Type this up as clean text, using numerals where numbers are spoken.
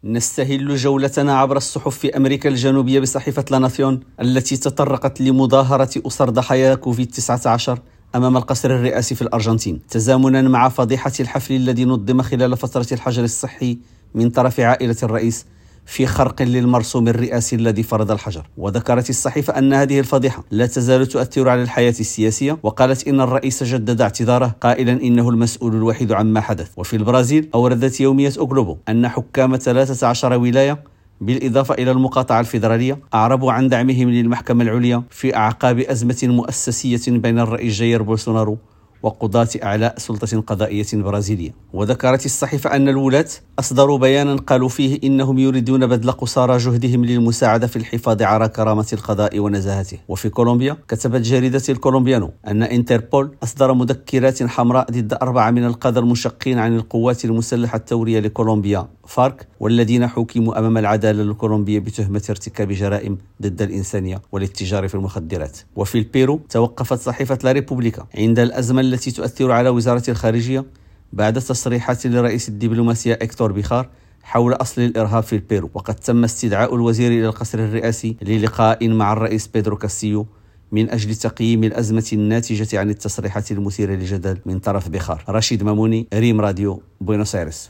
نستهل جولتنا عبر الصحف في أمريكا الجنوبية بصحيفة لا ناسيون التي تطرقت لمظاهرة أسر ضحايا كوفيد-19 أمام القصر الرئاسي في الأرجنتين، تزامنا مع فضيحة الحفل الذي نظم خلال فترة الحجر الصحي من طرف عائلة الرئيس في خرق للمرسوم الرئاسي الذي فرض الحجر. وذكرت الصحيفة أن هذه الفضيحة لا تزال تؤثر على الحياة السياسية، وقالت إن الرئيس جدد اعتذاره قائلا إنه المسؤول الوحيد عما حدث. وفي البرازيل أوردت يومية أوغلوبو أن حكام 13 ولاية بالإضافة إلى المقاطعة الفيدرالية أعربوا عن دعمهم للمحكمة العليا في أعقاب أزمة مؤسسية بين الرئيس جاير بولسونارو وقضاة أعلى سلطة قضائية برازيلية. وذكرت الصحيفة أن الولاة أصدروا بيانا قالوا فيه إنهم يريدون بذل قصارى جهدهم للمساعدة في الحفاظ على كرامة القضاء ونزاهته. وفي كولومبيا كتبت جريدة الكولومبيانو أن انتربول أصدر مذكرات حمراء ضد 4 من القادة المنشقين عن القوات المسلحة الثورية لكولومبيا فارك، والذين حكموا أمام العدالة الكولومبية بتهمة ارتكاب جرائم ضد الإنسانية والاتجار في المخدرات. وفي البيرو توقفت صحيفة لا ريبوبليكا عند الأزمة التي تؤثر على وزارة الخارجية بعد تصريحات لرئيس الدبلوماسية إكتور بيخار حول أصل الإرهاب في البيرو. وقد تم استدعاء الوزير إلى القصر الرئاسي للقاء مع الرئيس بيدرو كاسيو من أجل تقييم الأزمة الناتجة عن التصريحات المثيرة للجدل من طرف بيخار. رشيد ماموني، ريم راديو، بوينوس آيرس.